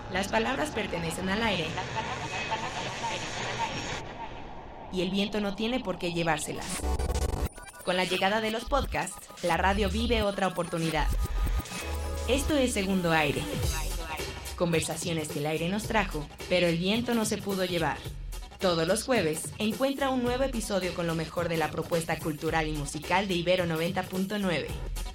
Las palabras pertenecen al aire y el viento no tiene por qué llevárselas. Con la llegada de los podcasts, la radio vive otra oportunidad. Esto es Segundo Aire. Conversaciones que el aire nos trajo, pero el viento no se pudo llevar. Todos los jueves, encuentra un nuevo episodio con lo mejor de la propuesta cultural y musical de Ibero 90.9.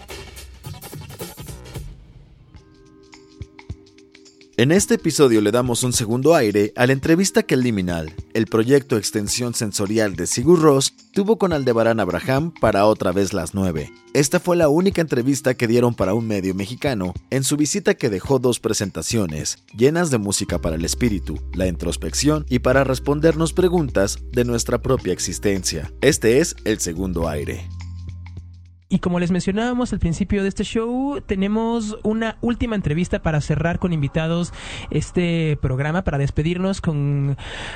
En este episodio le damos un segundo aire a la entrevista que Liminal, el proyecto Extensión Sensorial de Sigur Rós, tuvo con Aldebarán Abraham para Otra Vez las 9. Esta fue la única entrevista que dieron para un medio mexicano en su visita, que dejó 2 presentaciones, llenas de música para el espíritu, la introspección y para respondernos preguntas de nuestra propia existencia. Este es el segundo aire. Y como les mencionábamos al principio de este show, tenemos una última entrevista para cerrar con invitados este programa, para despedirnos con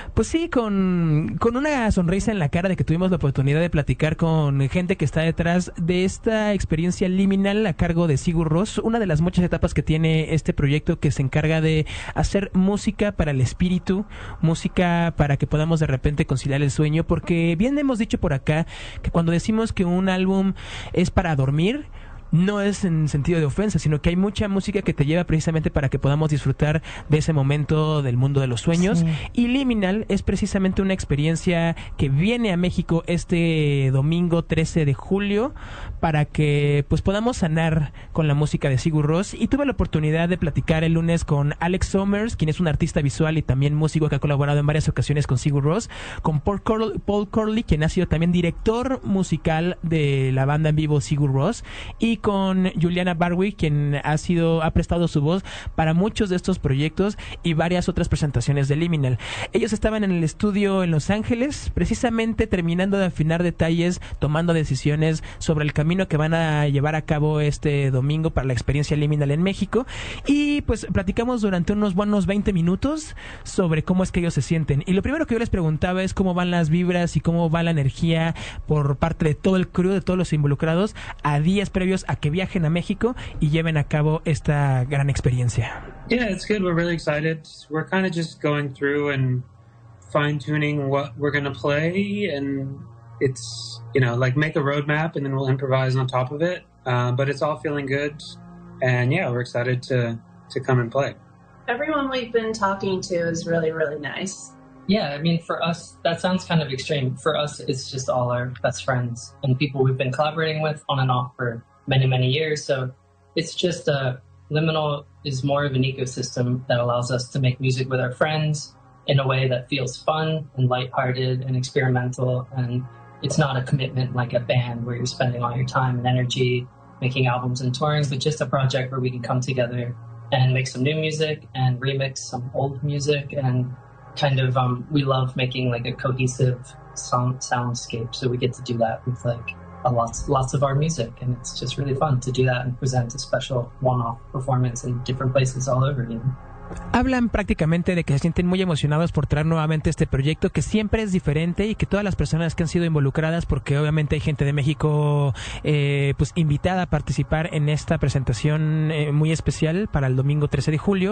una sonrisa en la cara de que tuvimos la oportunidad de platicar con gente que está detrás de esta experiencia liminal a cargo de Sigur Rós, una de las muchas etapas que tiene este proyecto, que se encarga de hacer música para el espíritu, música para que podamos de repente conciliar el sueño, porque bien hemos dicho por acá que cuando decimos que un álbum es para dormir, no es en sentido de ofensa, sino que hay mucha música que te lleva precisamente para que podamos disfrutar de ese momento del mundo de los sueños. Sí. Y Liminal es precisamente una experiencia que viene a México este domingo 13 de julio para que pues podamos sanar con la música de Sigur Rós. Y tuve la oportunidad de platicar el lunes con Alex Sommers, quien es un artista visual y también músico que ha colaborado en varias ocasiones con Sigur Rós, con Paul Corley, quien ha sido también director musical de la banda en vivo Sigur Rós, y con Juliana Barwick, quien ha prestado su voz para muchos de estos proyectos y varias otras presentaciones de Liminal. Ellos estaban en el estudio en Los Ángeles, precisamente terminando de afinar detalles, tomando decisiones sobre el camino que van a llevar a cabo este domingo para la experiencia Liminal en México, y pues platicamos durante unos buenos 20 minutos sobre cómo es que ellos se sienten. Y lo primero que yo les preguntaba es cómo van las vibras y cómo va la energía por parte de todo el crew, de todos los involucrados, a días previos a que viajen a México y lleven a cabo esta gran experiencia. Yeah, it's good. We're really excited. We're kind of just going through and fine-tuning what we're going to play, and it's, like make a roadmap and then we'll improvise on top of it. But it's all feeling good, and yeah, we're excited to come and play. Everyone we've been talking to is really, really nice. Yeah, I mean, for us, that sounds kind of extreme. For us, it's just all our best friends and people we've been collaborating with on and off for many, many years. So it's just Liminal is more of an ecosystem that allows us to make music with our friends in a way that feels fun and lighthearted and experimental. And it's not a commitment like a band where you're spending all your time and energy making albums and touring, but just a project where we can come together and make some new music and remix some old music, and kind of we love making like a cohesive soundscape, so we get to do that with like lots of our music, and it's just really fun to do that and present a special one-off performance in different places all over, Hablan prácticamente de que se sienten muy emocionados por traer nuevamente este proyecto, que siempre es diferente, y que todas las personas que han sido involucradas, porque obviamente hay gente de México pues invitada a participar en esta presentación muy especial para el domingo 13 de julio,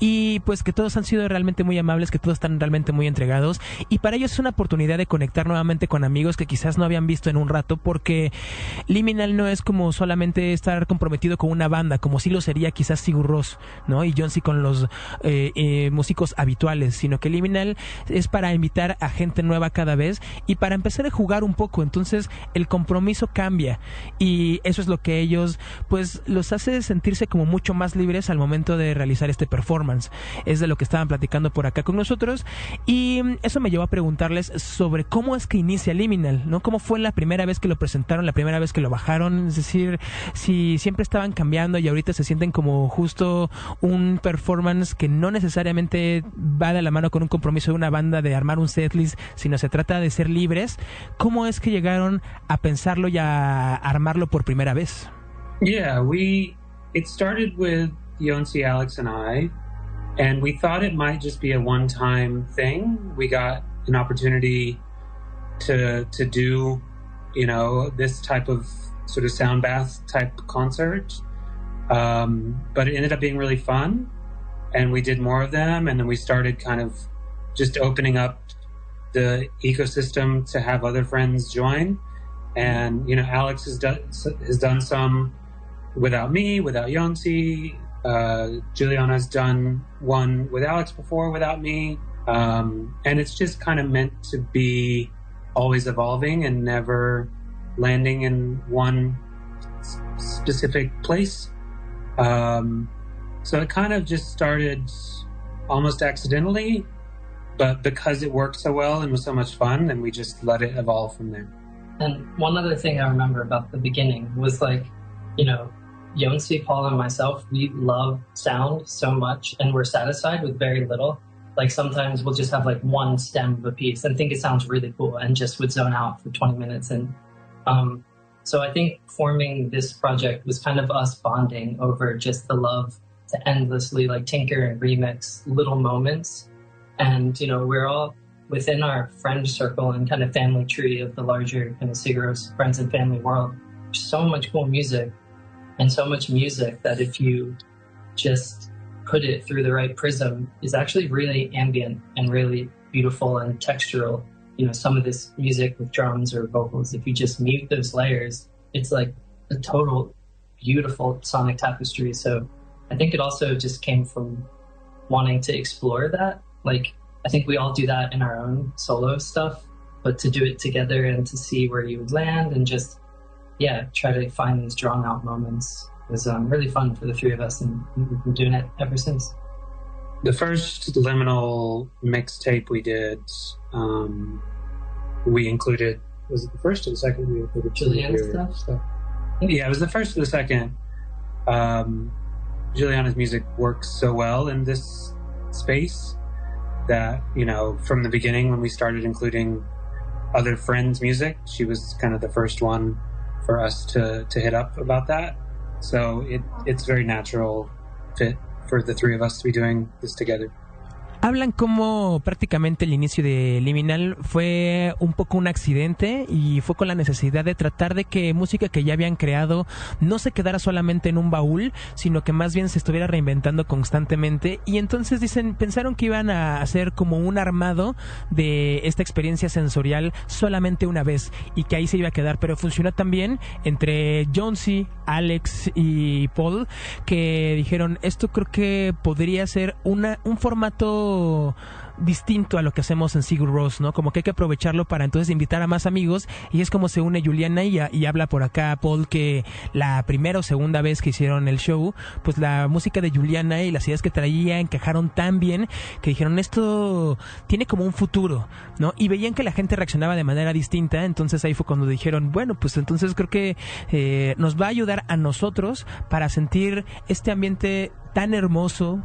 y pues que todos han sido realmente muy amables, que todos están realmente muy entregados, y para ellos es una oportunidad de conectar nuevamente con amigos que quizás no habían visto en un rato, porque Liminal no es como solamente estar comprometido con una banda, como sí lo sería quizás Sigur Rós, ¿no? Y Jonsi con los músicos habituales, sino que Liminal es para invitar a gente nueva cada vez y para empezar a jugar un poco. Entonces el compromiso cambia, y eso es lo que ellos pues los hace sentirse como mucho más libres al momento de realizar este performance. Es de lo que estaban platicando por acá con nosotros, y eso me llevó a preguntarles sobre cómo es que inicia Liminal, ¿no? ¿Cómo fue la primera vez que lo presentaron, la primera vez que lo bajaron? Es decir, si siempre estaban cambiando y ahorita se sienten como justo un performance que no necesariamente va de la mano con un compromiso de una banda de armar un setlist, sino se trata de ser libres. ¿Cómo es que llegaron a pensarlo y a armarlo por primera vez? Yeah, it started with Jonsi, Alex, and I, and we thought it might just be a one-time thing. We got an opportunity to do, this type of sort of sound bath type concert, but it ended up being really fun. and we did more of them, and then we started kind of just opening up the ecosystem to have other friends join. And, you know, Alex has done some without me, without Yonsei. Juliana's done one with Alex before without me. And it's just kind of meant to be always evolving and never landing in one specific place. So it kind of just started almost accidentally, but because it worked so well and was so much fun, then we just let it evolve from there. And one other thing I remember about the beginning was, like, you know, Yonsei, Paul, and myself, we love sound so much, and we're satisfied with very little. Like, sometimes we'll just have like one stem of a piece and think it sounds really cool and just would zone out for 20 minutes. And so I think forming this project was kind of us bonding over just the love to endlessly like tinker and remix little moments. And, you know, we're all within our friend circle and kind of family tree of the larger kind of Sigur Rós friends and family world. There's so much cool music and so much music that if you just put it through the right prism is actually really ambient and really beautiful and textural. You know, some of this music with drums or vocals, if you just mute those layers, it's like a total beautiful sonic tapestry. So I think it also just came from wanting to explore that. Like, I think we all do that in our own solo stuff, but to do it together and to see where you would land and just, yeah, try to find these drawn out moments was really fun for the three of us, and we've been doing it ever since. The first Liminal mixtape we did, we included, was it the first or the second? We included Juliana's stuff? Yeah, it was the first or the second. Juliana's music works so well in this space that, you know, from the beginning when we started including other friends' music, she was kind of the first one for us to hit up about that. So it's very natural fit for the three of us to be doing this together. Hablan como prácticamente el inicio de Liminal fue un poco un accidente y fue con la necesidad de tratar de que música que ya habían creado no se quedara solamente en un baúl, sino que más bien se estuviera reinventando constantemente. Y entonces pensaron que iban a hacer como un armado de esta experiencia sensorial solamente una vez y que ahí se iba a quedar, pero funcionó también entre Yonsei, Alex y Paul, que dijeron, esto creo que podría ser un formato distinto a lo que hacemos en Sigur Rós, ¿no? Como que hay que aprovecharlo para entonces invitar a más amigos, y es como se une Juliana y habla por acá Paul que la primera o segunda vez que hicieron el show, pues la música de Juliana y las ideas que traía encajaron tan bien que dijeron, esto tiene como un futuro, ¿no? Y veían que la gente reaccionaba de manera distinta, entonces ahí fue cuando dijeron, bueno, pues entonces creo que nos va a ayudar a nosotros para sentir este ambiente tan hermoso,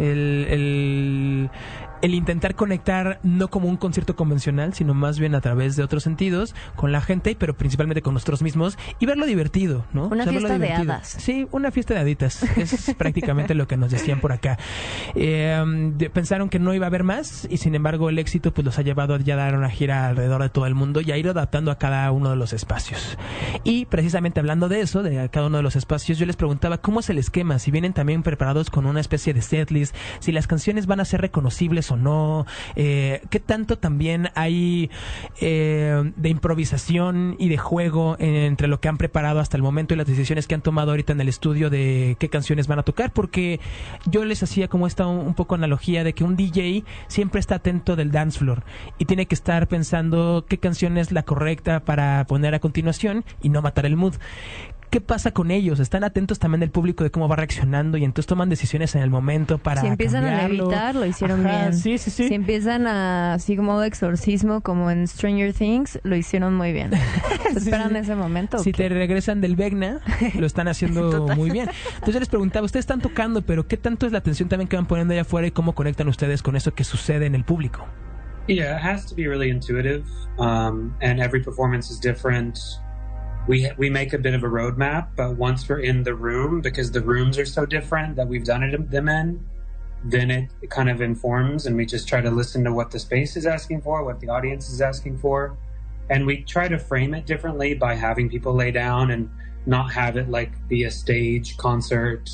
el intentar conectar no como un concierto convencional, sino más bien a través de otros sentidos con la gente, pero principalmente con nosotros mismos, y verlo divertido, ¿no? Una fiesta de hadas. Sí, una fiesta de haditas. Es prácticamente lo que nos decían por acá. Pensaron que no iba a haber más, y sin embargo el éxito pues los ha llevado ya a dar una gira alrededor de todo el mundo y a ir adaptando a cada uno de los espacios. Y precisamente hablando de eso, de cada uno de los espacios, yo les preguntaba cómo es el esquema, si vienen también preparados con una especie de setlist, si las canciones van a ser reconocibles o no, qué tanto también hay de improvisación y de juego entre lo que han preparado hasta el momento y las decisiones que han tomado ahorita en el estudio de qué canciones van a tocar, porque yo les hacía como esta un poco analogía de que un DJ siempre está atento del dance floor y tiene que estar pensando qué canción es la correcta para poner a continuación y no matar el mood. ¿Qué pasa con ellos? ¿Están atentos también del público de cómo va reaccionando y entonces toman decisiones en el momento para si empiezan cambiarlo? A levitar, lo hicieron bien. Sí. Si empiezan así como de exorcismo, como en Stranger Things, lo hicieron muy bien. ¿Esperan ese momento? Si te regresan del Vecna, lo están haciendo muy bien. Entonces yo les preguntaba, ustedes están tocando, pero ¿qué tanto es la atención también que van poniendo allá afuera y cómo conectan ustedes con eso que sucede en el público? Yeah, it has to be really intuitive, and every performance is different. We make a bit of a roadmap, but once we're in the room, because the rooms are so different that we've done them in, then it kind of informs, and we just try to listen to what the space is asking for, what the audience is asking for, and we try to frame it differently by having people lay down and not have it like be a stage concert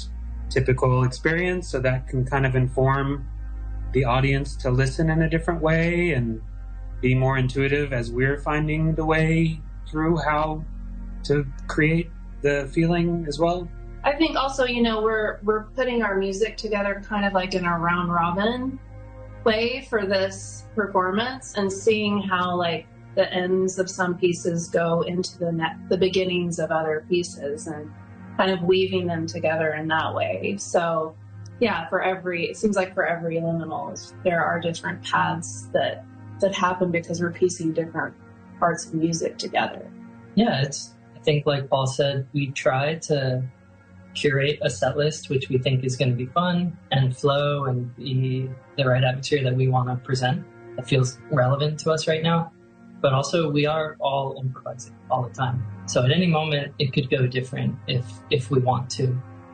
typical experience, so that can kind of inform the audience to listen in a different way and be more intuitive as we're finding the way through how to create the feeling as well. I think also, you know, we're putting our music together kind of like in a round robin way for this performance, and seeing how like the ends of some pieces go into the beginnings of other pieces, and kind of weaving them together in that way. So yeah, it seems like for every liminal, there are different paths that happen because we're piecing different parts of music together. Yeah, I think like Paul said, we try to curate a set list which we think is going to be fun and flow and be the right atmosphere that we want to present that feels relevant to us right now. But also we are all improvising all the time, so at any moment it could go different if we want to,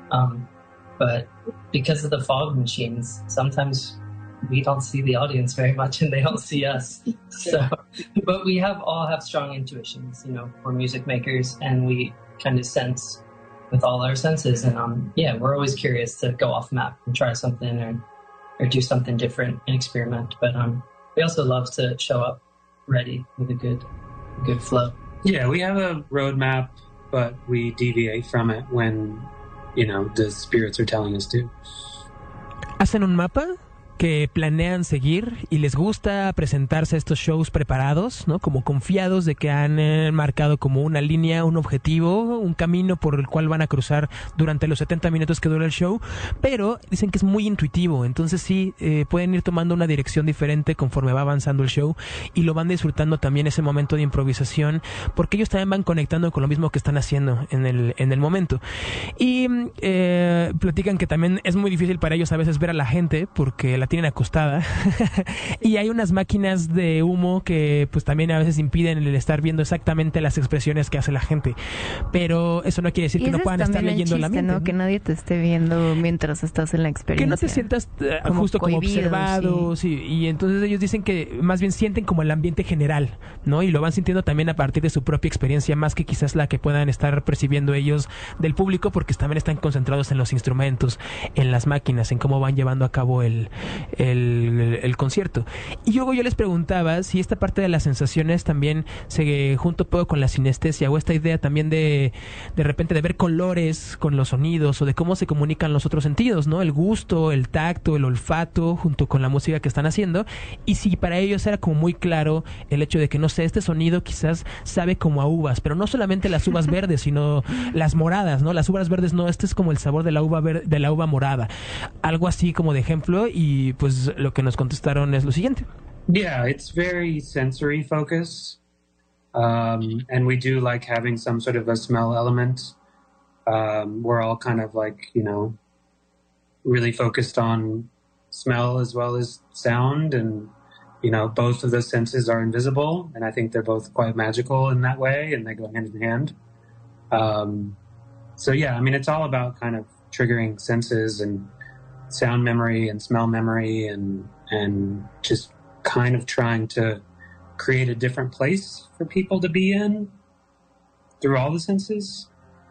but because of the fog machines, sometimes we don't see the audience very much and they don't see us. So but we all have strong intuitions, you know, we're music makers and we kind of sense with all our senses, and we're always curious to go off map and try something or do something different and experiment. But we also love to show up ready with a good flow. Yeah, we have a roadmap, but we deviate from it when, you know, the spirits are telling us to. ¿Hacen un mapa que planean seguir y les gusta presentarse a estos shows preparados, ¿no? Como confiados de que han marcado como una línea, un objetivo, un camino por el cual van a cruzar durante los 70 minutos que dura el show, pero dicen que es muy intuitivo, entonces sí, pueden ir tomando una dirección diferente conforme va avanzando el show y lo van disfrutando también ese momento de improvisación, porque ellos también van conectando con lo mismo que están haciendo en el momento. Y platican que también es muy difícil para ellos a veces ver a la gente porque la tienen acostada y hay unas máquinas de humo que pues también a veces impiden el estar viendo exactamente las expresiones que hace la gente, pero eso no quiere decir que no puedan estar leyendo la mente, ¿no? Que nadie te esté viendo mientras estás en la experiencia, que no te sientas justo como observado, sí. Y entonces ellos dicen que más bien sienten como el ambiente general, ¿no? Y lo van sintiendo también a partir de su propia experiencia, más que quizás la que puedan estar percibiendo ellos del público, porque también están concentrados en los instrumentos, en las máquinas, en cómo van llevando a cabo el concierto. Y luego yo les preguntaba si esta parte de las sensaciones también se junta un poco con la sinestesia, o esta idea también de repente de ver colores con los sonidos, o de cómo se comunican los otros sentidos, ¿no? El gusto, el tacto, el olfato, junto con la música que están haciendo, y si para ellos era como muy claro el hecho de que, no sé, este sonido quizás sabe como a uvas, pero no solamente las uvas verdes, sino las moradas, ¿no? Las uvas verdes no, este es como el sabor de la uva morada. Algo así como de ejemplo, y pues lo que nos contestaron es lo siguiente. Yeah, it's very sensory focused, and we do like having some sort of a smell element. We're all kind of like, you know, really focused on smell as well as sound, and, you know, both of those senses are invisible, and I think they're both quite magical in that way, and they go hand in hand. So yeah, I mean, it's all about kind of triggering senses and sound memory and smell memory, and just kind of trying to create a different place for people to be in through all the senses.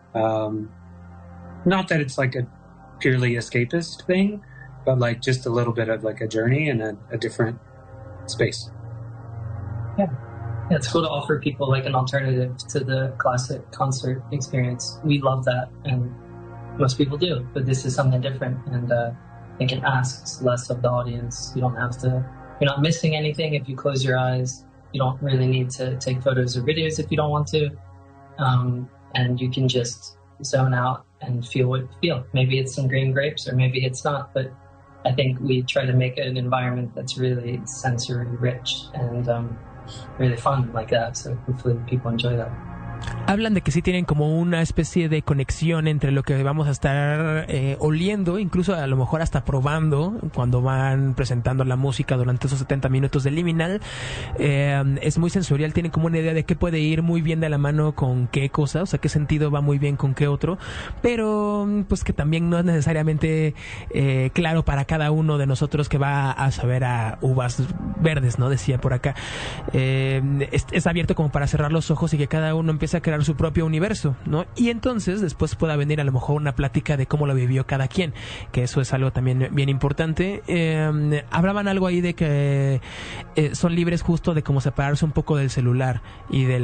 Not that it's like a purely escapist thing, but like just a little bit of like a journey in a different space. Yeah, it's cool to offer people like an alternative to the classic concert experience. We love that, and most people do, but this is something different, and I think it asks less of the audience. You're not missing anything if you close your eyes. You don't really need to take photos or videos if you don't want to, and you can just zone out and feel what you feel. Maybe it's some green grapes, or maybe it's not, but I think we try to make an environment that's really sensory rich and really fun like that, so hopefully people enjoy that. Hablan de que sí tienen como una especie de conexión entre lo que vamos a estar oliendo, incluso a lo mejor hasta probando cuando van presentando la música durante esos 70 minutos de Liminal. Es muy sensorial, tienen como una idea de qué puede ir muy bien de la mano con qué cosa, o sea, qué sentido va muy bien con qué otro, pero pues que también no es necesariamente claro para cada uno de nosotros que va a saber a uvas verdes, ¿no? Decía por acá. Es abierto como para cerrar los ojos y que cada uno empiece a crear crear su propio universo, ¿no? Y entonces después pueda venir a lo mejor una plática de cómo lo vivió cada quien, que eso es algo también bien importante. Hablaban algo ahí de que son libres justo de cómo separarse un poco del celular y de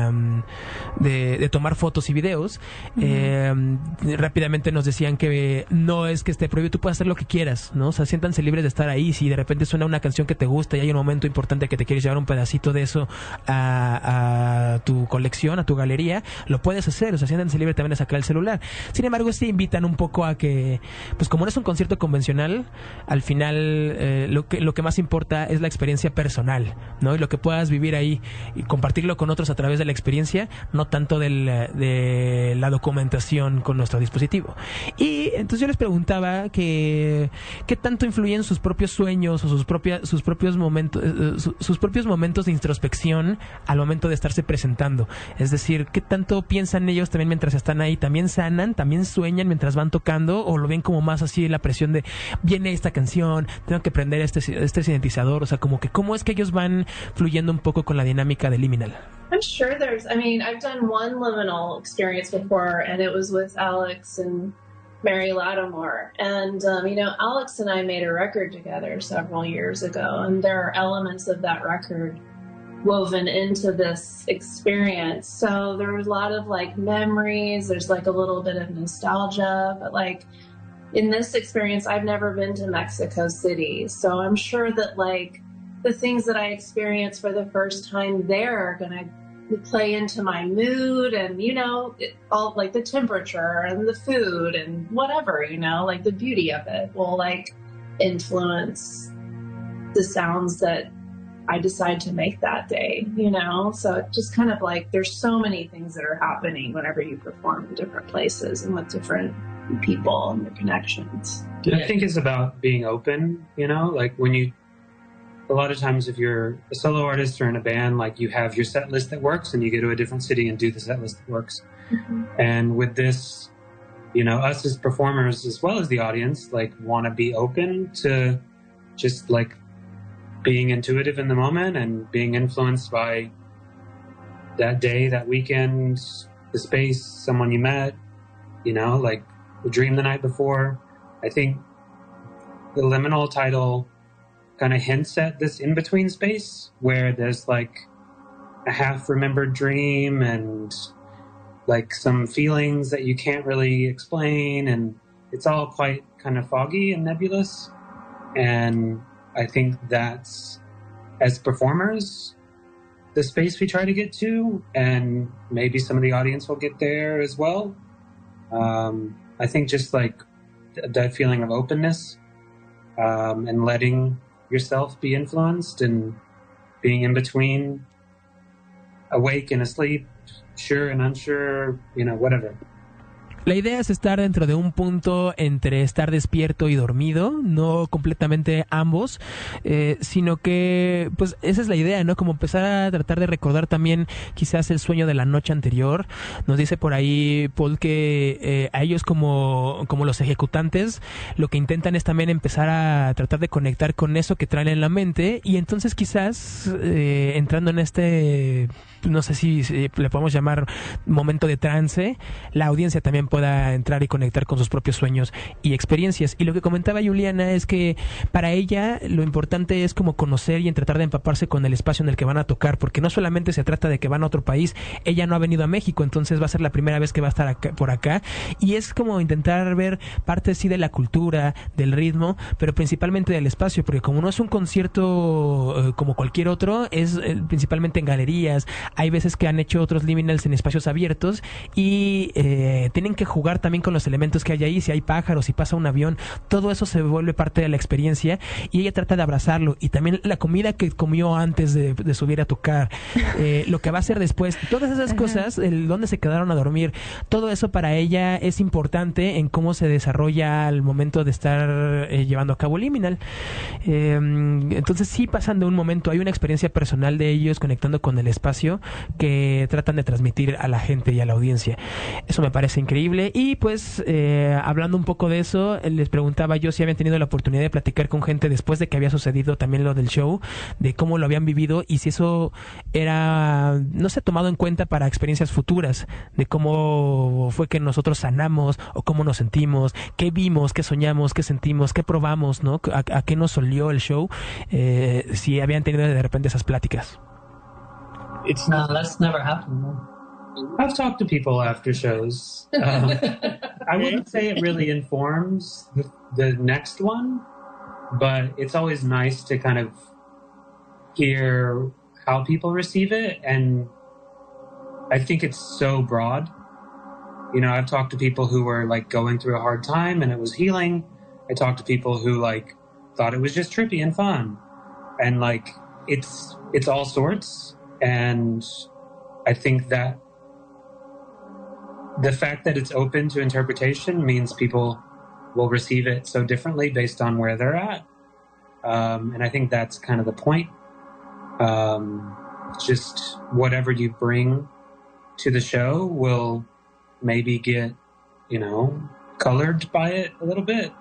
de tomar fotos y videos. Rápidamente nos decían que no es que esté prohibido, tú puedes hacer lo que quieras, ¿no? O sea, siéntanse libres de estar ahí. Si de repente suena una canción que te gusta y hay un momento importante que te quieres llevar un pedacito de eso a tu colección, a tu galería, lo puedes hacer. O sea, siéntanse libres también de sacar el celular. Sin embargo, sí invitan un poco a que, pues como no es un concierto convencional, al final lo que más importa es la experiencia personal, ¿no? Y lo que puedas vivir ahí y compartirlo con otros a través de la experiencia, no tanto de la documentación con nuestro dispositivo. Y entonces yo les preguntaba qué tanto influyen sus propios sueños o sus propios momentos de introspección al momento de estarse presentando. Es decir, qué tanto piensan ellos también mientras están ahí, también sanan, también sueñan mientras van tocando, o lo ven como más así la presión de viene esta canción, tengo que prender este sintetizador. O sea, como que cómo es que ellos van fluyendo un poco con la dinámica de Liminal. I'm sure I've done one liminal experience before, and it was with Alex and Mary Lattimore. And, Alex and I made a record together several years ago, and there are elements of that record woven into this experience. So there was a lot of memories, there's a little bit of nostalgia, but in this experience, I've never been to Mexico City. So I'm sure that the things that I experienced for the first time there are going to play into my mood, and all the temperature and the food and whatever, the beauty of it will influence the sounds that I decide to make that day, so it just kind of there's so many things that are happening whenever you perform in different places and with different people and their connections. I think it's about being open, when you, a lot of times if you're a solo artist or in a band, you have your set list that works and you go to a different city and do the set list that works. Mm-hmm. And with this, us as performers as well as the audience, want to be open to just being intuitive in the moment and being influenced by that day, that weekend, the space, someone you met, the dream the night before. I think the Liminal title kind of hints at this in-between space where there's a half-remembered dream and some feelings that you can't really explain, and it's all quite kind of foggy and nebulous. And I think that's, as performers, the space we try to get to, and maybe some of the audience will get there as well. I think just that feeling of openness and letting yourself be influenced and being in between awake and asleep, sure and unsure, whatever. La idea es estar dentro de un punto entre estar despierto y dormido, no completamente ambos, sino que, pues, esa es la idea, ¿no? Como empezar a tratar de recordar también quizás el sueño de la noche anterior. Nos dice por ahí Paul que a ellos como los ejecutantes, lo que intentan es también empezar a tratar de conectar con eso que traen en la mente, y entonces quizás entrando en este, no sé si le podemos llamar momento de trance, la audiencia también pueda entrar y conectar con sus propios sueños y experiencias. Y lo que comentaba Juliana es que para ella lo importante es como conocer y en tratar de empaparse con el espacio en el que van a tocar, porque no solamente se trata de que van a otro país, ella no ha venido a México, entonces va a ser la primera vez que va a estar por acá, y es como intentar ver parte sí de la cultura, del ritmo, pero principalmente del espacio, porque como no es un concierto como cualquier otro, es principalmente en galerías. Hay veces que han hecho otros liminals en espacios abiertos y tienen que jugar también con los elementos que hay ahí, si hay pájaros, si pasa un avión, todo eso se vuelve parte de la experiencia, y ella trata de abrazarlo, y también la comida que comió antes de subir a tocar, lo que va a hacer después, todas esas cosas, el dónde se quedaron a dormir, todo eso para ella es importante en cómo se desarrolla al momento de estar llevando a cabo Liminal. Entonces sí pasan de un momento, hay una experiencia personal de ellos conectando con el espacio que tratan de transmitir a la gente y a la audiencia. Eso me parece increíble. increíble. Y pues hablando un poco de eso, les preguntaba yo si habían tenido la oportunidad de platicar con gente después de que había sucedido también lo del show, de cómo lo habían vivido y si eso era, no sé, tomado en cuenta para experiencias futuras, de cómo fue que nosotros sanamos o cómo nos sentimos, qué vimos, qué soñamos, qué sentimos, qué probamos, ¿no? A qué nos olió el show, si habían tenido de repente esas pláticas. No, that's never happened. No. I've talked to people after shows. I wouldn't say it really informs the next one, but it's always nice to kind of hear how people receive it. And I think it's so broad. You know, I've talked to people who were like going through a hard time and it was healing. I talked to people who like thought it was just trippy and fun. And like, it's all sorts. And I think that the fact that it's open to interpretation means people will receive it so differently based on where they're at. And I think that's kind of the point. Just whatever you bring to the show will maybe get, you know, colored by it a little bit.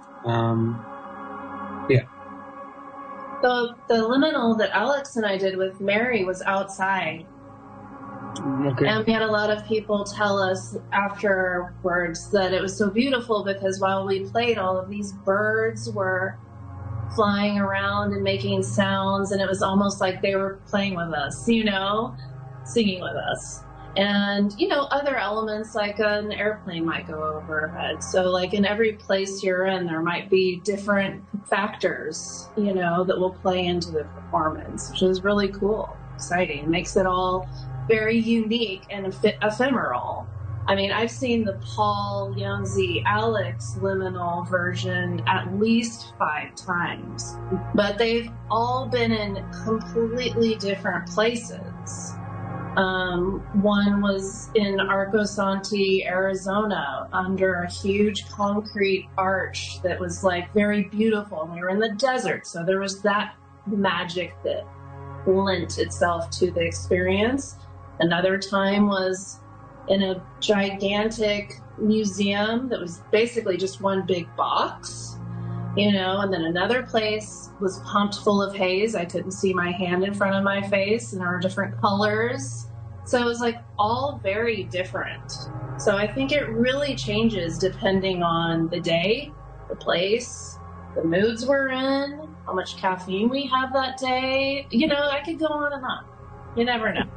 Yeah. The liminal that Alex and I did with Mary was outside. Okay. And we had a lot of people tell us afterwards that it was so beautiful because while we played, all of these birds were flying around and making sounds, and it was almost like they were playing with us, you know, singing with us. And, you know, other elements like an airplane might go overhead. So, like, in every place you're in, there might be different factors, you know, that will play into the performance, which is really cool, exciting. It makes it all very unique and ephemeral. I mean, I've seen the Paul Youngzy Alex liminal version at least 5 times, but they've all been in completely different places. One was in Arco Santi, Arizona, under a huge concrete arch that was like very beautiful. And we were in the desert, so there was that magic that lent itself to the experience. Another time was in a gigantic museum that was basically just one big box, you know, and then another place was pumped full of haze. I couldn't see my hand in front of my face, and there were different colors. So it was like all very different. So I think it really changes depending on the day, the place, the moods we're in, how much caffeine we have that day. You know, I could go on and on. You never know.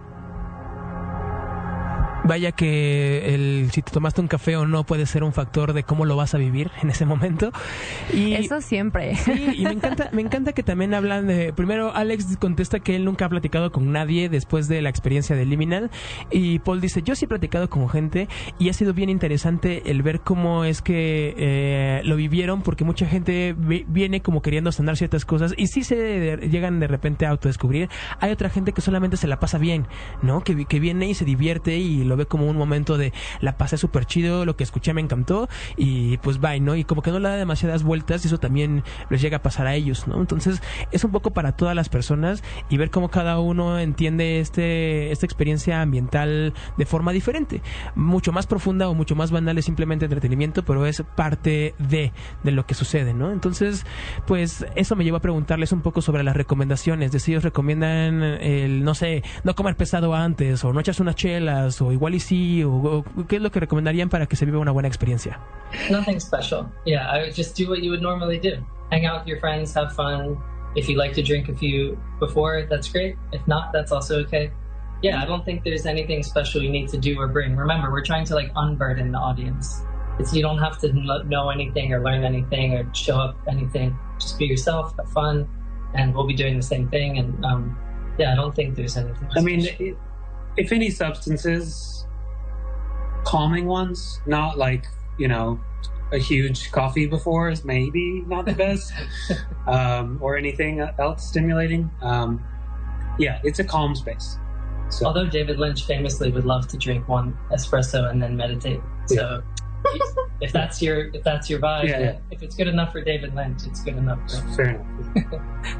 Vaya que si te tomaste un café o no puede ser un factor de cómo lo vas a vivir en ese momento. Y eso siempre. Sí, y me encanta que también hablan de... Primero, Alex contesta que él nunca ha platicado con nadie después de la experiencia de Liminal. Y Paul dice, yo sí he platicado con gente y ha sido bien interesante el ver cómo es que lo vivieron, porque mucha gente viene como queriendo sanar ciertas cosas y sí se llegan de repente a autodescubrir. Hay otra gente que solamente se la pasa bien, ¿no? Que viene y se divierte y lo ve como un momento de la pasé súper chido, lo que escuché me encantó y pues bye, ¿no? Y como que no le da demasiadas vueltas y eso también les llega a pasar a ellos, ¿no? Entonces es un poco para todas las personas y ver cómo cada uno entiende esta experiencia ambiental de forma diferente, mucho más profunda o mucho más banal, es simplemente entretenimiento, pero es parte de lo que sucede, ¿no? Entonces pues eso me llevó a preguntarles un poco sobre las recomendaciones, de si ellos recomiendan el, no sé, no comer pesado antes o no echarse unas chelas o igual y sí, o qué es lo que recomendarían para que se viva una buena experiencia. Nothing special. Yeah, I would just do what you would normally do. Hang out with your friends, have fun. If you like to drink a few before, that's great. If not, that's also okay. Yeah, I don't think there's anything special you need to do or bring. Remember, we're trying to like unburden the audience. You don't have to know anything or learn anything or show up anything. Just be yourself, have fun, and we'll be doing the same thing. And yeah, I don't think there's anything special. I mean, if any substances, calming ones, not like, you know, a huge coffee before is maybe not the best, or anything else stimulating. Yeah, it's a calm space. So. Although David Lynch famously would love to drink one espresso and then meditate. So if that's your vibe, Yeah. if it's good enough for David Lynch, it's good enough for Fair enough.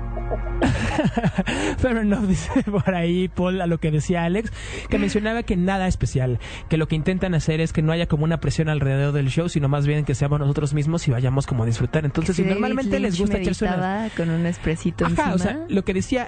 Fair enough, dice por ahí Paul a lo que decía Alex, que mencionaba que nada especial, que lo que intentan hacer es que no haya como una presión alrededor del show, sino más bien que seamos nosotros mismos y vayamos como a disfrutar. Entonces, si normalmente les gusta echarse una... con un espresito encima. O sea, lo que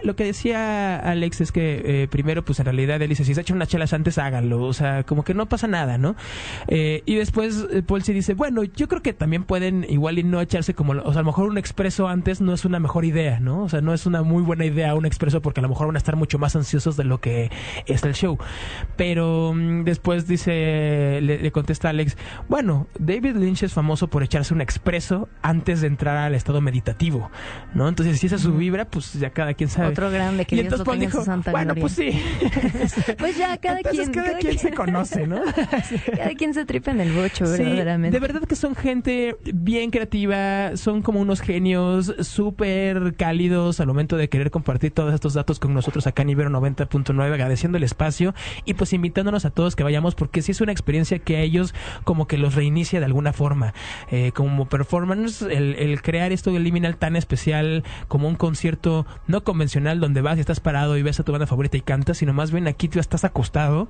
decía Alex es que primero, pues en realidad él dice, si se echan unas chelas antes, háganlo, o sea, como que no pasa nada, ¿no? Y después Paul sí dice, bueno, yo creo que también pueden igual y no echarse como, o sea, a lo mejor un expreso antes no es una mejor idea, ¿no? O sea, no es una muy buena idea un expreso porque a lo mejor van a estar mucho más ansiosos de lo que es el show. Pero después dice, le contesta Alex, bueno, David Lynch es famoso por echarse un expreso antes de entrar al estado meditativo, ¿no? Entonces, si esa es su vibra, pues ya cada quien sabe. Otro grande, que y Dios entonces lo Paul tenga en dijo, su santa bueno, gloria. pues sí. Pues ya, cada quien se conoce, ¿no? Cada quien se tripa en el bocho, Sí, verdaderamente. de verdad que son gente bien creativa, son como unos genios súper cálidos al momento de querer compartir todos estos datos con nosotros acá en Ibero 90.9, agradeciendo el espacio y pues invitándonos a todos que vayamos, porque sí es una experiencia que a ellos como que los reinicia de alguna forma. Como performance, el crear esto de Liminal tan especial como un concierto no convencional donde vas y estás parado y ves a tu banda favorita y cantas, sino más bien aquí tú estás acostado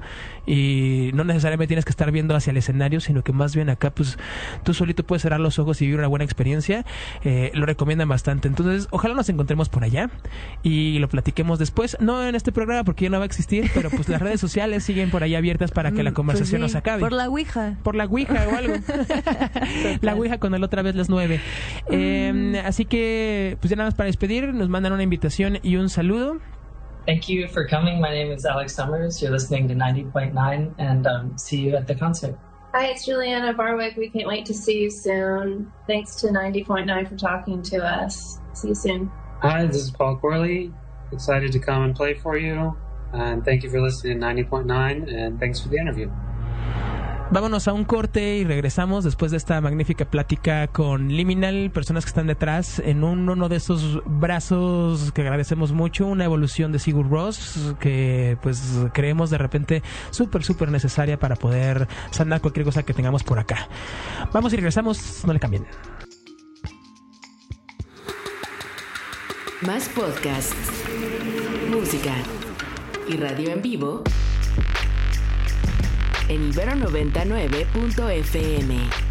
y no necesariamente tienes que estar viendo hacia el escenario, sino que más bien acá pues tú solito puedes cerrar los ojos y vivir una buena experiencia. Lo recomiendan bastante. Entonces, ojalá nos encontremos por allá y lo platiquemos después, no en este programa porque ya no va a existir, pero pues las redes sociales siguen por ahí abiertas para que la conversación pues sí, nos acabe. Por la Ouija o algo. La Ouija con el otra vez las 9. Así que pues ya nada más para despedir, nos mandan una invitación y un saludo. Thank you for coming. My name is Alex Summers. You're listening to 90.9, and see you at the concert. Hi, it's Juliana Barwick. We can't wait to see you soon. Thanks to 90.9 for talking to us. See you soon. Hi, this is Paul Corley. Excited to come and play for you. And thank you for listening to 90.9, and thanks for the interview. Vámonos a un corte y regresamos después de esta magnífica plática con Liminal, personas que están detrás en uno de esos brazos que agradecemos mucho, una evolución de Sigur Rós que pues creemos de repente súper necesaria para poder sanar cualquier cosa que tengamos por acá. Vamos y regresamos, no le cambien. Más podcasts, música y radio en vivo en Ibero 99.fm.